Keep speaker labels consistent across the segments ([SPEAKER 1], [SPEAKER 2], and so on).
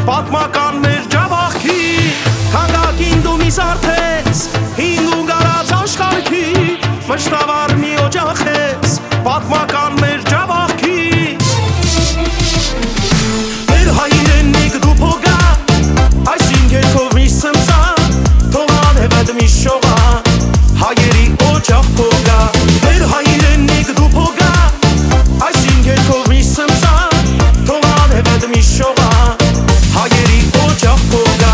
[SPEAKER 1] Պատմականներ ջավախքի Քանդակին դու մի զարթես Հինգ ու գարած աշխարհքի Մշտավար մի օջախ ես Պատմականներ ջավախքի Մեր հայրենիք դու փոգա Այս ինքերքով մի սմսա Թող անհեվետ մի շողա Հայերի օջախ փոգա Մեր հայրենիք դու փոգա Այս ինքերքով մի սմսա Թող անհեվետ մի շողա Հայերի օջախ փոգա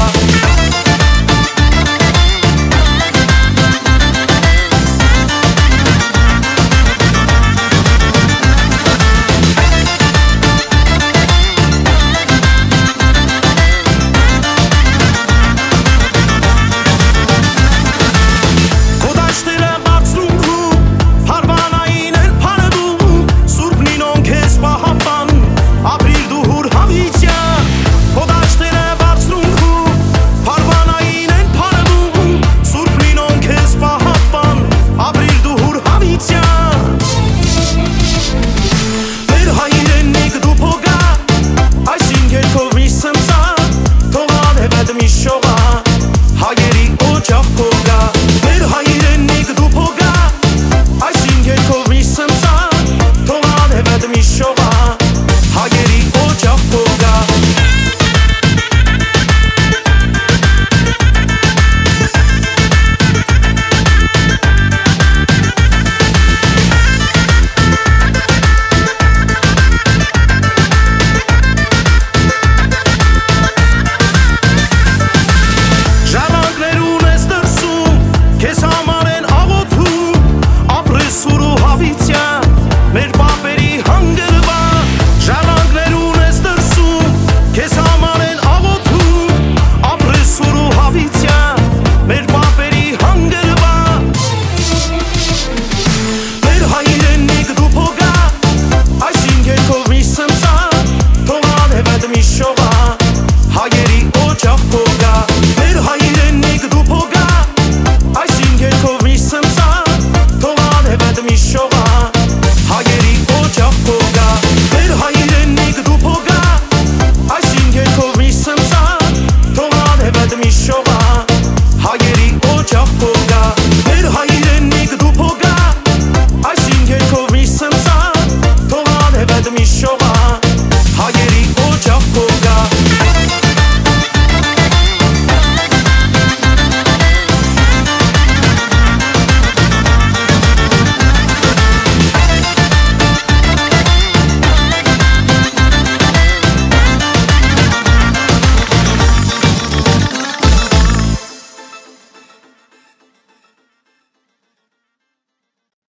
[SPEAKER 2] Show